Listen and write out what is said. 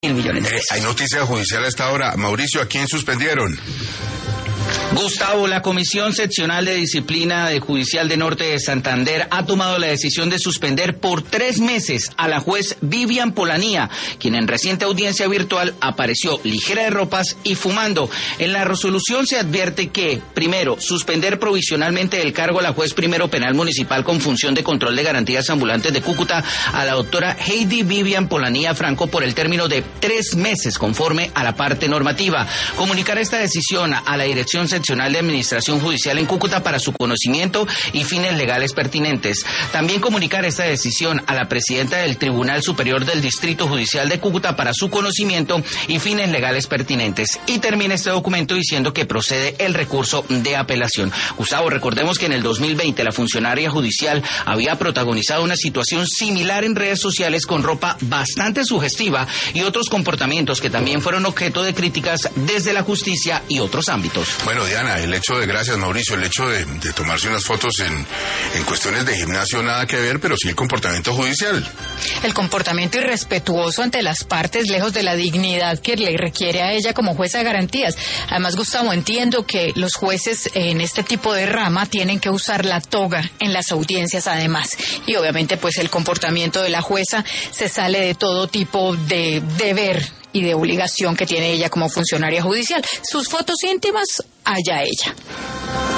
millones de pesos. Hay noticia judicial a esta hora. Mauricio, ¿a quién suspendieron? Gustavo, la Comisión Seccional de Disciplina Judicial de Norte de Santander ha tomado la decisión de suspender por 3 meses a la juez Vivian Polanía, quien en reciente audiencia virtual apareció ligera de ropas y fumando. En la resolución se advierte que, primero, suspender provisionalmente el cargo a la juez primero penal municipal con función de control de garantías ambulantes de Cúcuta a la doctora Heidi Vivian Polanía Franco por el término de 3 meses conforme a la parte normativa. Comunicar esta decisión a la Dirección Seccional de Administración Judicial en Cúcuta para su conocimiento y fines legales pertinentes. También comunicar esta decisión a la presidenta del Tribunal Superior del Distrito Judicial de Cúcuta para su conocimiento y fines legales pertinentes. Y termina este documento diciendo que procede el recurso de apelación. Gustavo, recordemos que en el 2020 la funcionaria judicial había protagonizado una situación similar en redes sociales con ropa bastante sugestiva y otros comportamientos que también fueron objeto de críticas desde la justicia y otros ámbitos. Bueno, Diana, gracias Mauricio, el hecho de tomarse unas fotos en cuestiones de gimnasio nada que ver, pero sí el comportamiento judicial. El comportamiento irrespetuoso ante las partes, lejos de la dignidad que le requiere a ella como jueza de garantías. Además, Gustavo, entiendo que los jueces en este tipo de rama tienen que usar la toga en las audiencias además. Y obviamente pues el comportamiento de la jueza se sale de todo tipo de deber y de obligación que tiene ella como funcionaria judicial. Sus fotos íntimas, allá ella.